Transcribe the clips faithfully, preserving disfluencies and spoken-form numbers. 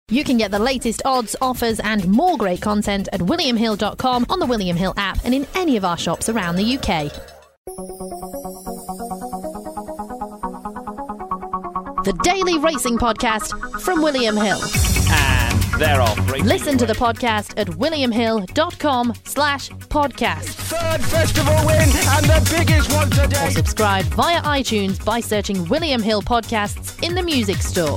You can get the latest odds, offers and more great content at william hill dot com, on the William Hill app and in any of our shops around the U K. The Daily Racing Podcast from William Hill. And they're off. Racing Listen to away. the podcast at william hill dot com slash podcast. Third festival win and the biggest one today. Or subscribe via iTunes by searching William Hill Podcasts in the music store.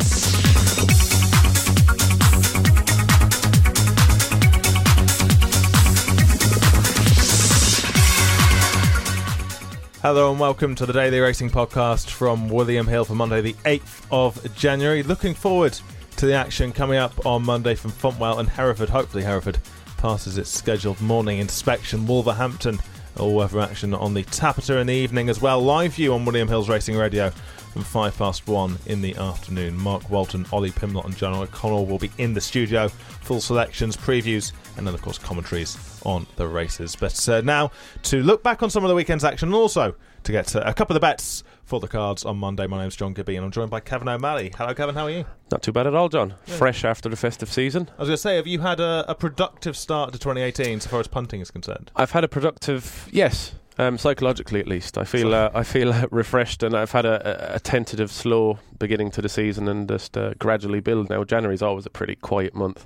Hello and welcome to the Daily Racing Podcast from William Hill for Monday the eighth of January. Looking forward to the action coming up on Monday from Fontwell and Hereford. Hopefully Hereford passes its scheduled morning inspection. Wolverhampton, all weather action on the Tappiter in the evening as well. Live view on William Hill's Racing Radio from five past one in the afternoon. Mark Walton, Ollie Pimlott and John O'Connell will be in the studio. Full selections, previews and then of course commentaries on the races. But uh, now to look back on some of the weekend's action and also to get uh, a couple of the bets for the cards on Monday. My name's John Gibby and I'm joined by Kevin O'Malley. Hello Kevin, how are you? Not too bad at all, John. Yeah. Fresh after the festive season. I was going to say, have you had a, a productive start to twenty eighteen so far as punting is concerned? I've had a productive, yes, um, psychologically at least. I feel uh, I feel uh, refreshed, and I've had a, a, a tentative, slow beginning to the season and just uh, gradually build. Now, January's always a pretty quiet month,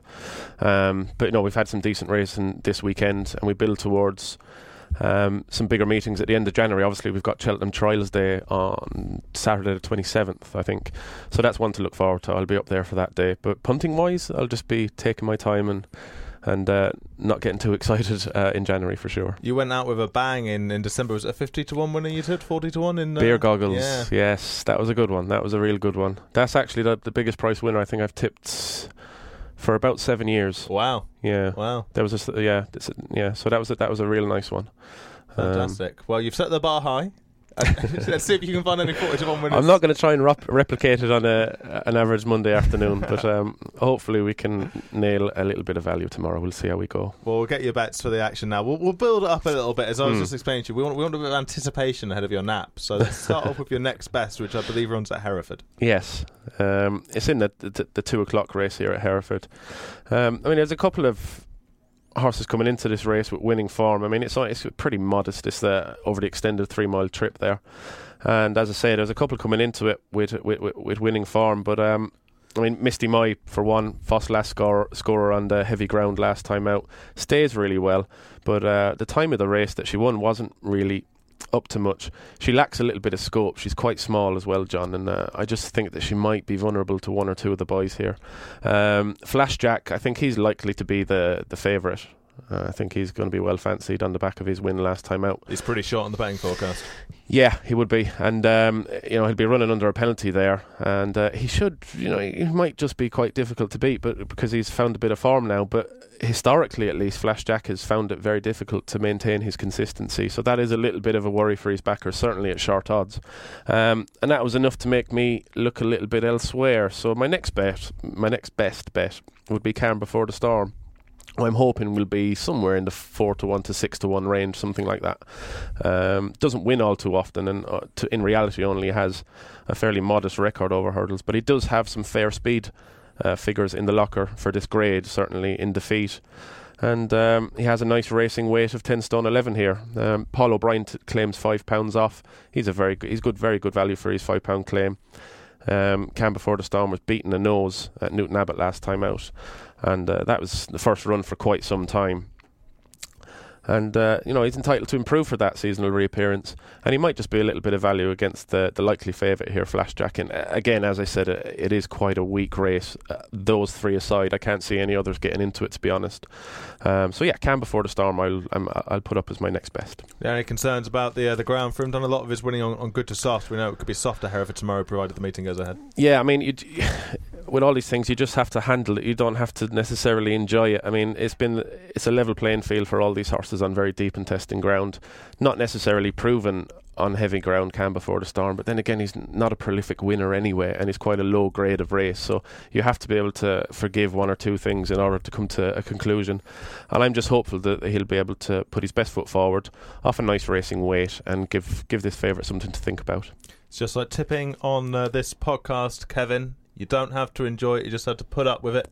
um, but you know, we've had some decent racing this weekend, and we build towards Um, some bigger meetings at the end of January. Obviously we've got Cheltenham Trials Day on Saturday the twenty-seventh, I think, so that's one to look forward to. I'll be up there for that day, but punting wise I'll just be taking my time and and uh, not getting too excited uh, in January for sure. You went out with a bang in, in December. Was it a fifty to one winner you did? forty to one in uh, Beer Goggles, yeah. Yes, that was a good one. That was a real good one. That's actually the, the biggest price winner I think I've tipped for about seven years. Wow. Yeah. Wow. There was a, yeah, this, yeah. So that was a, that was a real nice one. Fantastic. Um, well, you've set the bar high. Let's see if you can find any forty to one winners. I'm not going to try and rep- replicate it on a, an average Monday afternoon, but um, hopefully we can nail a little bit of value tomorrow. We'll see how we go. Well, we'll get your bets for the action now. We'll, we'll build it up a little bit, as I was mm. just explaining to you. We want, we want a bit of anticipation ahead of your nap. So let's start off with your next best, which I believe runs at Hereford. Yes. Um, it's in the, the, the two o'clock race here at Hereford. Um, I mean, there's a couple of horses coming into this race with winning form. I mean, it's it's pretty modest, this uh, over the extended three mile trip there, and as I say, there's a couple coming into it with with, with, with winning form, but um, I mean, Misty Mai for one, Foss last scorer, scorer on the heavy ground last time out, stays really well, but uh, the time of the race that she won wasn't really up to much. She lacks a little bit of scope. She's quite small as well, John, and uh, I just think that she might be vulnerable to one or two of the boys here. Um, Flash Jack, I think he's likely to be the the favourite. Uh, I think he's going to be well fancied on the back of his win last time out. He's pretty short on the betting forecast. Yeah, he would be, and um, you know, he'll be running under a penalty there, and uh, he should, you know, he might just be quite difficult to beat, but because he's found a bit of form now. But historically, at least, Flash Jack has found it very difficult to maintain his consistency, so that is a little bit of a worry for his backers, certainly at short odds. Um, and that was enough to make me look a little bit elsewhere. So my next bet, my next best bet, would be Calm Before the Storm. I'm hoping will be somewhere in the four to one to six to one range, something like that. Um, doesn't win all too often, and uh, to, in reality only has a fairly modest record over hurdles, but he does have some fair speed uh, figures in the locker for this grade, certainly in defeat. And um, he has a nice racing weight of ten stone eleven here. Um, Paul O'Brien t- claims five pounds off. He's a very good, he's good, very good value for his five pound claim. Um, Calm Before the Storm was beaten a nose at Newton Abbott last time out, and uh, that was the first run for quite some time. And, uh, you know, he's entitled to improve for that seasonal reappearance. And he might just be a little bit of value against the, the likely favourite here, Flash Jack. And uh, again, as I said, uh, it is quite a weak race. Uh, those three aside, I can't see any others getting into it, to be honest. Um, so, yeah, Calm Before the Storm, I'll um, I'll put up as my next best. Yeah, any concerns about the uh, the ground for him? Done a lot of his winning on, on good to soft. We know it could be soft to Hereford tomorrow, provided the meeting goes ahead. Yeah, I mean, you'd, with all these things, you just have to handle it. You don't have to necessarily enjoy it. I mean, it's been it's a level playing field for all these horses on very deep and testing ground. Not necessarily proven on heavy ground, Calm Before the Storm, but then again, he's not a prolific winner anyway, and he's quite a low grade of race, so you have to be able to forgive one or two things in order to come to a conclusion. And I'm just hopeful that he'll be able to put his best foot forward off a nice racing weight and give give this favourite something to think about. It's just like tipping on uh, this podcast, Kevin. You don't have to enjoy it, you just have to put up with it.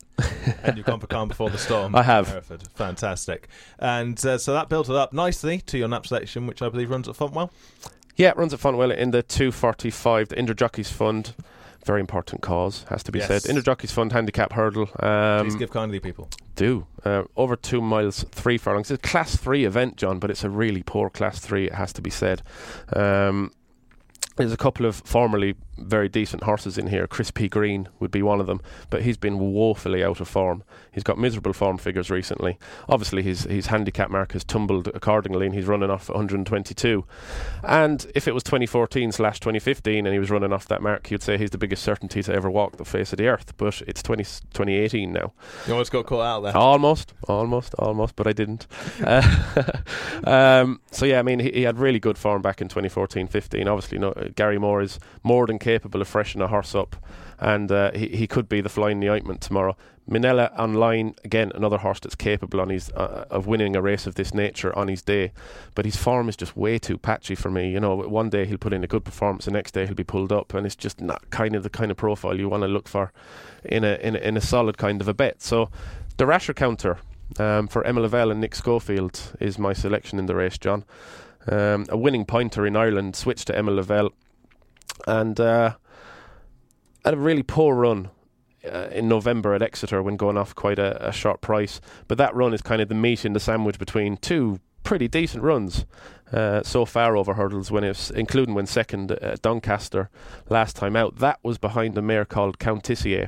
And you've gone for Calm Before the Storm. I have. Hereford. Fantastic. And uh, so that built it up nicely to your nap selection, which I believe runs at Fontwell. Yeah, it runs at Fontwell in the two forty-five, the Indra Jockeys Fund. Very important cause, has to be Yes. said. Indra Jockeys Fund handicap hurdle. Um, Please give kindly, people. do. Uh, over two miles, three furlongs. It's a class three event, John, but it's a really poor class three, it has to be said. Um, there's a couple of formerly very decent horses in here. Chris P. Green would be one of them, but he's been woefully out of form. He's got miserable form figures recently. Obviously, his his handicap mark has tumbled accordingly, and he's running off one hundred twenty-two. And if it was twenty fourteen slash twenty fifteen and he was running off that mark, you'd say he's the biggest certainty to ever walk the face of the earth. But it's twenty, twenty eighteen now. You almost got caught out there. Almost, almost, almost, but I didn't. uh, um, so yeah, I mean, he, he had really good form back in twenty fourteen fifteen. Obviously, no, uh, Gary Moore is more than capable of freshening a horse up, and uh, he, he could be the flying the ointment tomorrow. Minella Online, again, another horse that's capable on his uh, of winning a race of this nature on his day, but his form is just way too patchy for me. You know, one day he'll put in a good performance, the next day he'll be pulled up, and it's just not kind of the kind of profile you want to look for in a in a, in a solid kind of a bet. So the Rasher counter um, for Emma Lavelle and Nick Schofield is my selection in the race, John. Um, a winning pointer in Ireland switched to Emma Lavelle, and uh, had a really poor run Uh, in November at Exeter when going off quite a, a short price, but that run is kind of the meat in the sandwich between two pretty decent runs uh, so far over hurdles, when it's including when second at Doncaster last time out. That was behind a mare called Countessier,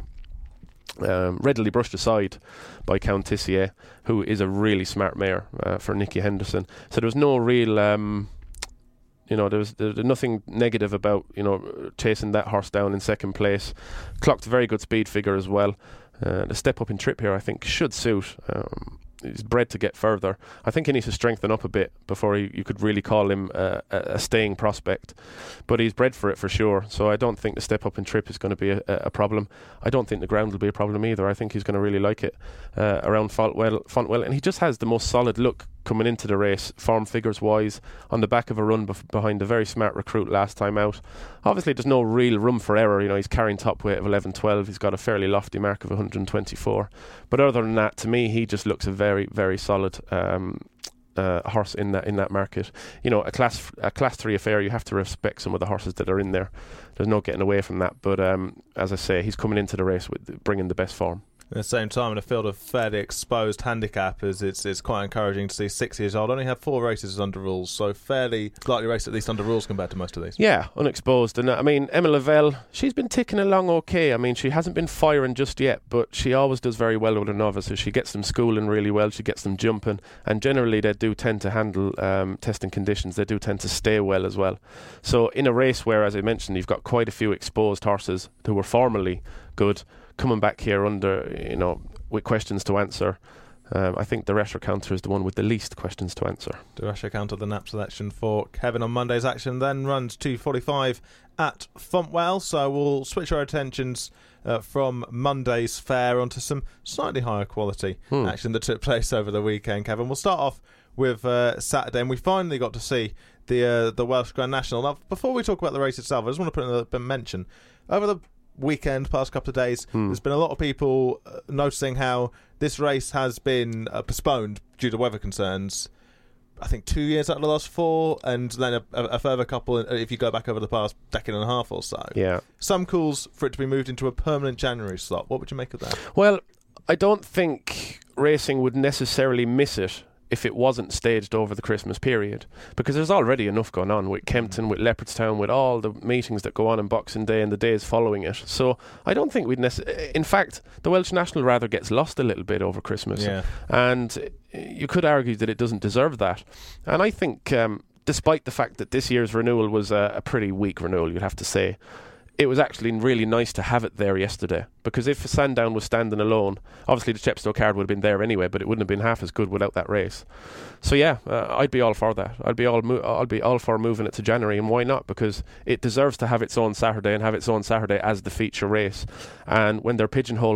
um, readily brushed aside by Countessier, who is a really smart mare uh, for Nicky Henderson. So there was no real um, You know, there was, there was nothing negative about, you know, chasing that horse down in second place. Clocked a very good speed figure as well. Uh, the step up in trip here, I think, should suit. Um, he's bred to get further. I think he needs to strengthen up a bit before he, you could really call him uh, a, a staying prospect. But he's bred for it for sure. So I don't think the step up in trip is going to be a, a problem. I don't think the ground will be a problem either. I think he's going to really like it uh, around Fontwell, Fontwell. And he just has the most solid look coming into the race, form figures wise, on the back of a run bef- behind a very smart recruit last time out. Obviously there's no real room for error. You know, he's carrying top weight of eleven twelve. He's got a fairly lofty mark of one hundred twenty-four, but other than that, to me, he just looks a very very solid um, uh, horse in that in that market. You know, a class a class three affair, you have to respect some of the horses that are in there. There's no getting away from that, but um, as I say, he's coming into the race with bringing the best form. At the same time, in a field of fairly exposed handicappers, it's it's quite encouraging to see six years old only have four races under rules, so fairly lightly raced at least under rules compared to most of these. Yeah, unexposed. And uh, I mean, Emma Lavelle, she's been ticking along okay. I mean, she hasn't been firing just yet, but she always does very well with her novices. She gets them schooling really well, she gets them jumping, and generally they do tend to handle um, testing conditions. They do tend to stay well as well. So in a race where, as I mentioned, you've got quite a few exposed horses who were formerly good, coming back here under, you know, with questions to answer, um, I think the Rasher counter is the one with the least questions to answer. The Rasher counter, the nap selection for Kevin on Monday's action, then runs two forty-five at Fontwell. So we'll switch our attentions uh, from Monday's fair onto some slightly higher quality hmm. action that took place over the weekend, Kevin. We'll start off with uh, Saturday, and we finally got to see the uh, the Welsh Grand National. Now, before we talk about the race itself, I just want to put in a mention. Over the weekend, past couple of days, hmm. there's been a lot of people uh, noticing how this race has been uh, postponed due to weather concerns. I think two years out of the last four, and then a, a, a further couple if you go back over the past decade and a half or so. Yeah. Some calls for it to be moved into a permanent January slot. What would you make of that? Well, I don't think racing would necessarily miss it if it wasn't staged over the Christmas period, because there's already enough going on with Kempton, with Leopardstown, with all the meetings that go on in Boxing Day and the days following it. So I don't think we'd necessarily... In fact, the Welsh National rather gets lost a little bit over Christmas. Yeah. And you could argue that it doesn't deserve that. And I think, um, despite the fact that this year's renewal was a, a pretty weak renewal, you'd have to say, it was actually really nice to have it there yesterday, because if Sandown was standing alone, obviously the Chepstow card would have been there anyway, but it wouldn't have been half as good without that race. So yeah, uh, I'd be all for that. I'd be all mo- I'd be all for moving it to January, and why not? Because it deserves to have its own Saturday and have its own Saturday as the feature race. And when they're pigeonholing it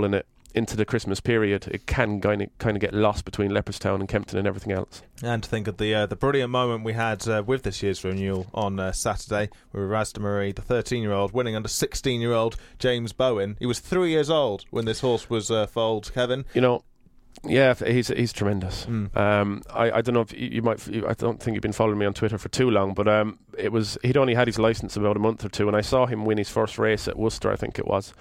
into the Christmas period, it can kind of kind of get lost between Leopardstown and Kempton and everything else. And to think of the uh, the brilliant moment we had uh, with this year's renewal on uh, Saturday, with Razda Marie, the thirteen-year-old, winning under sixteen-year-old James Bowen. He was three years old when this horse was uh, foaled, Kevin. You know, yeah, he's he's tremendous. Mm. Um, I, I don't know if you, you might. You, I don't think you've been following me on Twitter for too long, but um, it was he'd only had his licence about a month or two, and I saw him win his first race at Worcester, I think it was.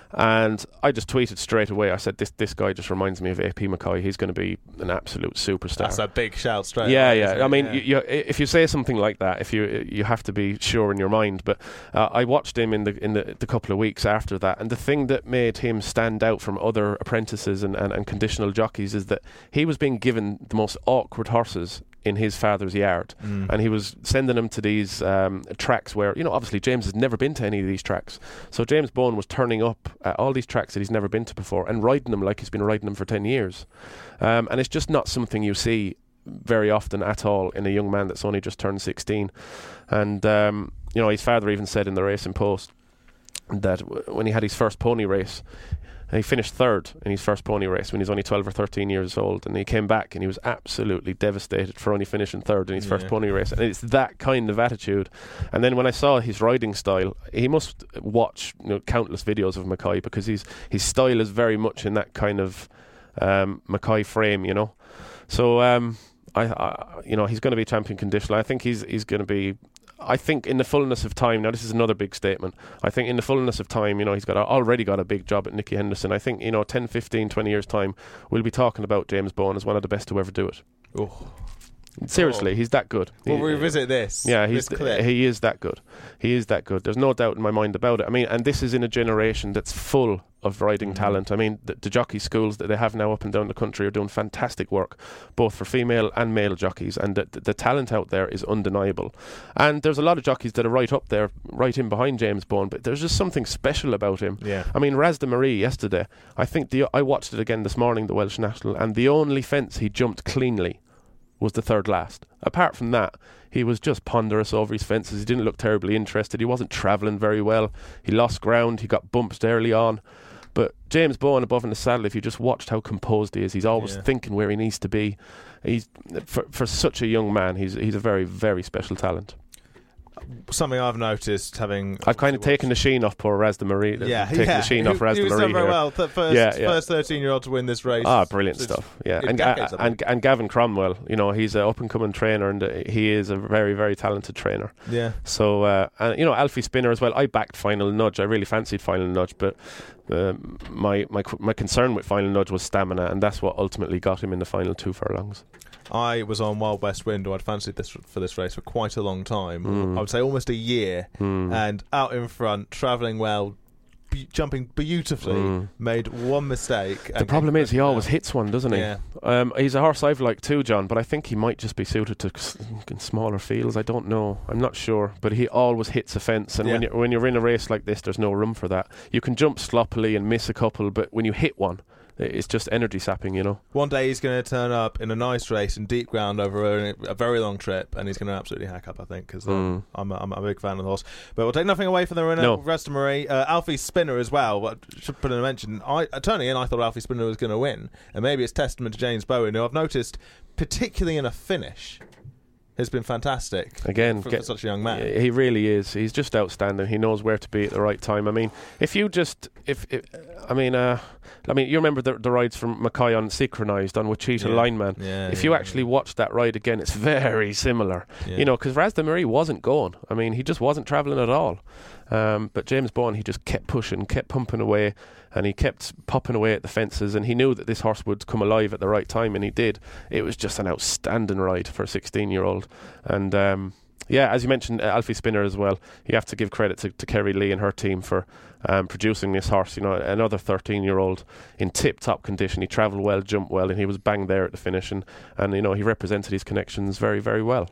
And I just tweeted straight away. I said, "This this guy just reminds me of A P Mackay. He's going to be an absolute superstar." That's a big shout straight yeah, away. Yeah, yeah. I mean, yeah. you, you, if you say something like that, if you you have to be sure in your mind. But uh, I watched him in the in the, the couple of weeks after that, and the thing that made him stand out from other apprentices and, and, and conditional jockeys is that he was being given the most awkward horses in his father's yard, mm. and he was sending them to these um, tracks where, you know, obviously James has never been to any of these tracks, so James Bowen was turning up at all these tracks that he's never been to before and riding them like he's been riding them for ten years, um, and it's just not something you see very often at all in a young man that's only just turned sixteen. And um, you know, his father even said in the Racing Post that w- when he had his first pony race, he finished third in his first pony race when he was only twelve or thirteen years old, and he came back and he was absolutely devastated for only finishing third in his yeah. first pony race. And it's that kind of attitude. And then when I saw his riding style, he must watch, you know, countless videos of Mackay, because he's, his style is very much in that kind of um, Mackay frame, you know. So um, I, I, you know, he's going to be champion conditional. I think he's he's going to be. I think in the fullness of time, now this is another big statement, I think in the fullness of time, you know, he's got a, already got a big job at Nicky Henderson. I think, you know, ten, fifteen, twenty years time, we'll be talking about James Bowen as one of the best to ever do it. Oh. Seriously, oh. he's that good. We'll he, revisit this. Yeah, he's this clip. he is that good. He is that good. There's no doubt in my mind about it. I mean, and this is in a generation that's full of riding mm. talent. I mean, the, the jockey schools that they have now up and down the country are doing fantastic work, both for female and male jockeys, and the, the, the talent out there is undeniable. And there's a lot of jockeys that are right up there, right in behind James Bowen, but there's just something special about him. Yeah. I mean, Razda Marie yesterday, I think the I watched it again this morning, the Welsh National, and the only fence he jumped cleanly was the third last. Apart from that, he was just ponderous over his fences. He didn't look terribly interested. He wasn't travelling very well. He lost ground. He got bumped early on. But James Bowen above in the saddle, if you just watched how composed he is, he's always yeah. thinking where he needs to be. He's for for such a young man, he's he's a very, very special talent. Something I've noticed, having I've kind of taken the sheen off poor Razda Marie. Yeah, taken yeah. the sheen he, off Razda he was Marie done very here. well. The first, yeah, yeah. first thirteen-year-old to win this race. Ah, brilliant It's stuff. Yeah, and, decades, uh, and and Gavin Cromwell, you know, he's an up-and-coming trainer, and uh, he is a very, very talented trainer. Yeah. So, uh, and you know, Alfie Spinner as well. I backed Final Nudge. I really fancied Final Nudge, but uh, my my my concern with Final Nudge was stamina, and that's what ultimately got him in the final two furlongs. I was on Wild West Wind, or I'd fancied this for this race for quite a long time. Mm. I would say almost a year. Mm. And out in front, travelling well, be- jumping beautifully, Mm. made one mistake. The problem is he always hits one, doesn't he? Yeah. Um, he's a horse I've liked too, John, but I think he might just be suited to s- smaller fields. I don't know. I'm not sure. But he always hits a fence, and Yeah. when, you're, when you're in a race like this, there's no room for that. You can jump sloppily and miss a couple, but when you hit one, it's just energy sapping, you know. One day he's going to turn up in a nice race in deep ground over a, a very long trip, and he's going to absolutely hack up, I think, because um, Mm. I'm, a, I'm a big fan of the horse. But we'll take nothing away from the winner, No. Razda Marie. Uh, Alfie Spinner as well. What should put in a mention. I, uh, turning in, I thought Alfie Spinner was going to win, and maybe it's testament to James Bowen, who I've noticed, particularly in a finish, has been fantastic. Again, for, get, for such a young man. He really is. He's just outstanding. He knows where to be at the right time. I mean, if you just, if, if I mean, uh, I mean, you remember the, the rides from Mackay on Synchronised on Wichita Yeah. Lineman. Yeah, if yeah, you actually yeah. watch that ride again, it's very similar. Yeah. You know, because Razda Marie wasn't going. I mean, he just wasn't travelling at all. Um, but James Bowen, he just kept pushing, kept pumping away, and he kept popping away at the fences, and he knew that this horse would come alive at the right time, and he did. It was just an outstanding ride for a sixteen-year-old. And um, yeah, as you mentioned, uh, Alfie Spinner as well. You have to give credit to, to Kerry Lee and her team for um, producing this horse. You know, another thirteen-year-old in tip-top condition. He travelled well, jumped well, and he was bang there at the finish. And, and you know, he represented his connections very, very well.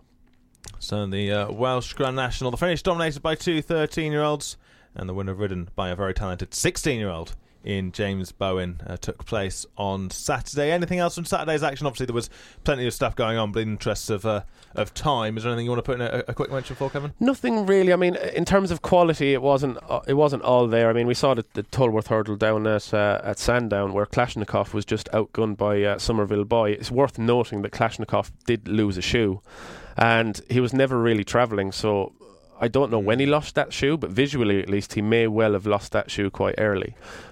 So the uh, Welsh Grand National, the finish dominated by two thirteen-year-olds, and the winner ridden by a very talented sixteen-year-old in James Bowen uh, took place on Saturday. Anything else from Saturday's action? Obviously, there was plenty of stuff going on, but in the interest of uh, of time, is there anything you want to put in a, a quick mention for, Kevin? Nothing really. I mean, in terms of quality, it wasn't uh, it wasn't all there. I mean, we saw the, the Tulworth hurdle down at uh, at Sandown, where Kalashnikov was just outgunned by uh, Somerville Boy. It's worth noting that Kalashnikov did lose a shoe, and he was never really travelling, so I don't know when he lost that shoe, but visually at least he may well have lost that shoe quite early.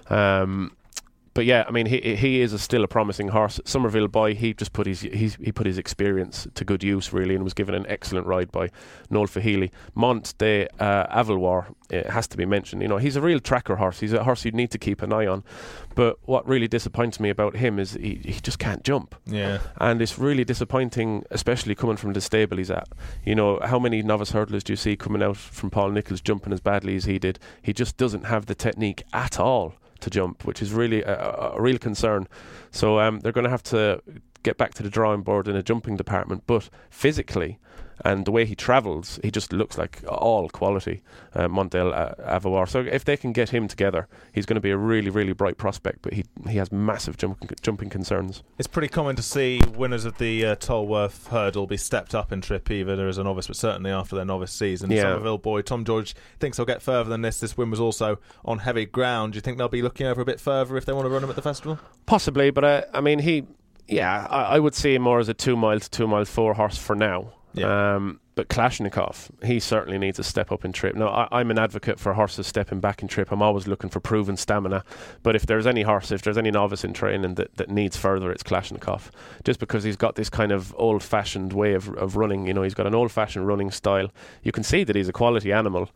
Um, but yeah, I mean, he he is a still a promising horse. Somerville Boy, he just put his he's, he put his experience to good use really, and was given an excellent ride by Noel Fahili. Mont de uh, Avalwar, it has to be mentioned. You know, he's a real tracker horse. He's a horse you need to keep an eye on. But what really disappoints me about him is he, he just can't jump. Yeah. And it's really disappointing, especially coming from the stable he's at. You know, how many novice hurdlers do you see coming out from Paul Nicholls jumping as badly as he did? He just doesn't have the technique at all to jump, which is really a, a, a real concern. So um, they're going to have to get back to the drawing board in a jumping department. But physically, and the way he travels, he just looks like all quality, uh, Montel uh, Avalwar. So if they can get him together, he's going to be a really, really bright prospect, but he he has massive jump, jumping concerns. It's pretty common to see winners of the uh, Tolworth hurdle be stepped up in trip, either as a novice, but certainly after their novice season. Yeah. Somerville Boy, Tom George thinks they'll get further than this. This win was also on heavy ground. Do you think they'll be looking over a bit further if they want to run him at the festival? Possibly, but uh, I mean, he, yeah, I, I would see him more as a two mile to two mile four horse for now. Yeah. Um, but Kalashnikov, he certainly needs a step up in trip. Now, I, I'm an advocate for horses stepping back in trip. I'm always looking for proven stamina. But if there's any horse, if there's any novice in training that, that needs further, it's Kalashnikov. Just because he's got this kind of old-fashioned way of, of running. You know, he's got an old-fashioned running style. You can see that he's a quality animal.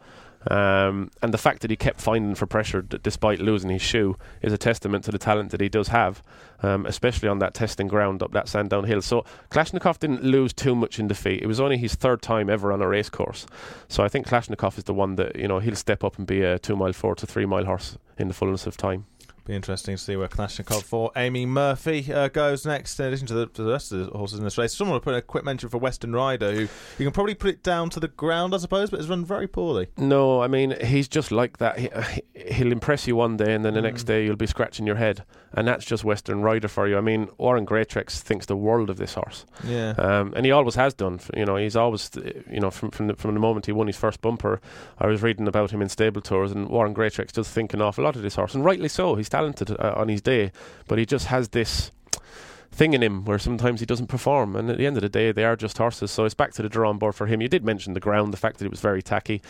Um, and the fact that he kept finding for pressure d- despite losing his shoe is a testament to the talent that he does have, um, especially on that testing ground up that Sandown Hill. So Kalashnikov didn't lose too much in defeat. It was only his third time ever on a race course. So I think Kalashnikov is the one that, you know, he'll step up and be a two mile four to three mile horse in the fullness of time. Be interesting to see where Kalashnikov for Amy Murphy uh, goes next, in addition to the, to the rest of the horses in this race. Someone will put a quick mention for Western Rider, who you can probably put it down to the ground, I suppose, but has run very poorly. No, I mean, he's just like that. He, he'll impress you one day, and then the mm. next day you'll be scratching your head. And that's just Western Rider for you. I mean, Warren Greatrex thinks the world of this horse. Yeah. Um, and he always has done. You know, he's always, you know, from from the, from the moment he won his first bumper, I was reading about him in stable tours, and Warren Greatrex does think an awful lot of this horse, and rightly so. He's talented uh, on his day, but he just has this thing in him where sometimes he doesn't perform, and at the end of the day they are just horses. So it's back to the drawing board for him. You did mention the ground, the fact that it was very tacky.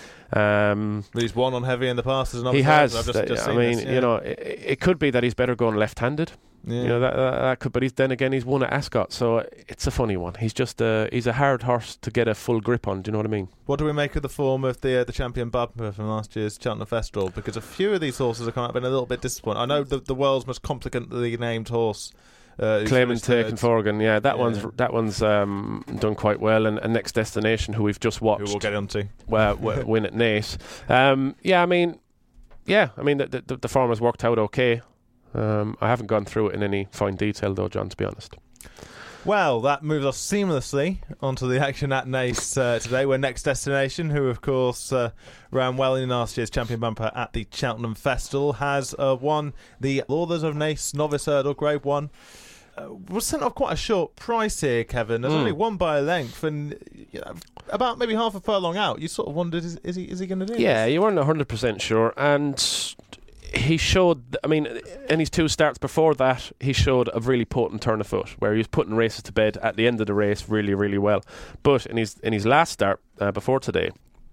Um, he's won on heavy in the past as an he has I've just, just I mean this, yeah. you know, it, it could be that he's better going left-handed. Yeah. You know, that, that, that could, but he's, then again he's won at Ascot, so it's a funny one. He's just uh, he's a hard horse to get a full grip on. Do you know what I mean? What do we make of the form of the uh, the champion bumper from last year's Cheltenham Festival? Because a few of these horses have come out been a little bit disappointing. I know the, the world's most complicately named horse, uh, Claimant Taken Forgan, yeah, that yeah. one's that one's um, done quite well, and, and Next Destination, who we've just watched, who we'll get onto, uh, w- win at Naas. Um, yeah, I mean, yeah, I mean the, the, the form has worked out okay. Um, I haven't gone through it in any fine detail, though, John, to be honest. Well, that moves us seamlessly onto the action at Naas uh, today, where Next Destination, who of course uh, ran well in last year's champion bumper at the Cheltenham Festival, has uh, won the Authors of Naas Novice Hurdle Grade one. Uh, was sent off quite a short price here, Kevin. There's mm. only one by a length, and you know, about maybe half a furlong out. You sort of wondered, is, is he is he going to do Yeah, this? you weren't one hundred percent sure, and he showed, I mean, in his two starts before that, he showed a really potent turn of foot, where he was putting races to bed at the end of the race really, really well. But in his in his last start uh, before today,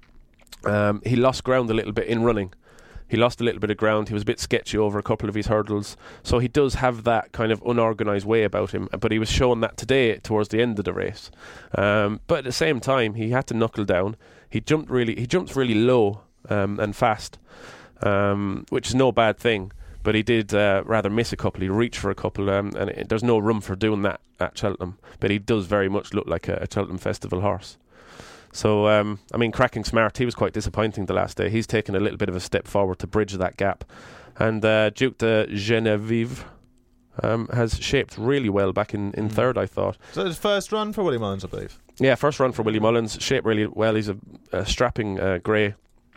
um, he lost ground a little bit in running. He lost a little bit of ground. He was a bit sketchy over a couple of his hurdles. So he does have that kind of unorganised way about him. But he was showing that today towards the end of the race. Um, but at the same time, he had to knuckle down. He jumped really, he jumps really low um, and fast. Um, which is no bad thing, but he did uh, rather miss a couple. He reached for a couple, um, and it, there's no room for doing that at Cheltenham. But he does very much look like a, a Cheltenham Festival horse. So, um, I mean, Cracking Smart, he was quite disappointing the last day. He's taken a little bit of a step forward to bridge that gap. And uh, Duke de Genevieve um, has shaped really well back in, in mm. third, I thought. So his first run for Willie Mullins, I believe. Yeah, first run for Willie Mullins. Shaped really well. He's a, a strapping uh, grey.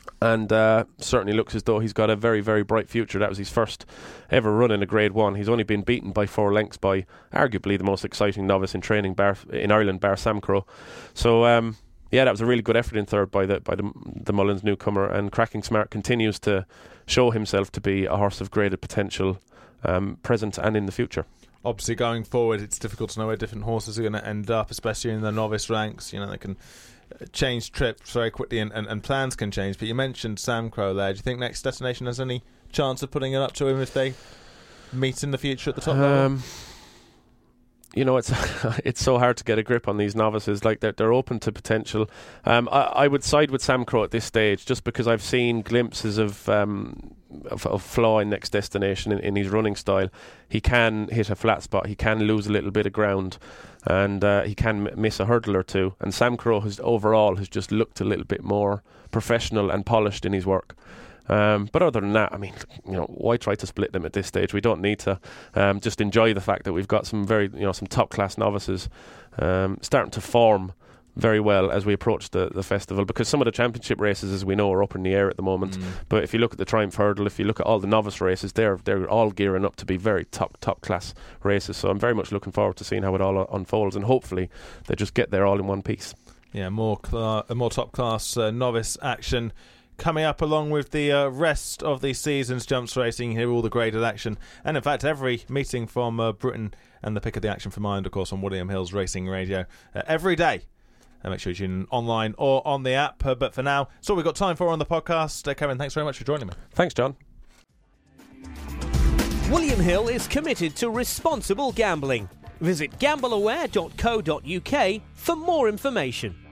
and uh, certainly looks as though he's got a very, very bright future. That was his first ever run in a Grade One. He's only been beaten by four lengths by arguably the most exciting novice in training bar, in Ireland, bar Sam Crow. So um, yeah, that was a really good effort in third by the by the, the Mullins newcomer, and Cracking Smart continues to show himself to be a horse of graded potential, um, present and in the future. Obviously, going forward, it's difficult to know where different horses are going to end up, especially in the novice ranks. You know, they can change trips very quickly, and, and, and plans can change. But you mentioned Sam Crow there. Do you think Next Destination has any chance of putting it up to him if they meet in the future at the top um, level? You know, it's it's so hard to get a grip on these novices. Like, they're, they're open to potential. Um, I, I would side with Sam Crow at this stage, just because I've seen glimpses of um, of, of flaw in Next Destination in, in his running style. He can hit a flat spot. He can lose a little bit of ground, and uh, he can m- miss a hurdle or two. And Sam Crow has overall has just looked a little bit more professional and polished in his work. Um, but other than that, I mean, you know, why try to split them at this stage? We don't need to. Um, just enjoy the fact that we've got some very, you know, some top class novices um, starting to form very well as we approach the, the festival, because some of the championship races, as we know, are up in the air at the moment. Mm. But if you look at the Triumph Hurdle, if you look at all the novice races, they're they're all gearing up to be very top top class races. So I'm very much looking forward to seeing how it all uh, unfolds, and hopefully they just get there all in one piece. Yeah, more cl- more top class uh, novice action coming up, along with the uh, rest of the season's jumps racing. You hear all the graded action, and in fact every meeting from uh, Britain, and the pick of the action from Ireland, of course, on William Hill's Racing Radio uh, every day. And make sure you tune in online or on the app. Uh, but for now, that's all we've got time for on the podcast. Uh, Kevin, thanks very much for joining me. Thanks, John. William Hill is committed to responsible gambling. Visit gamble aware dot co dot uk for more information.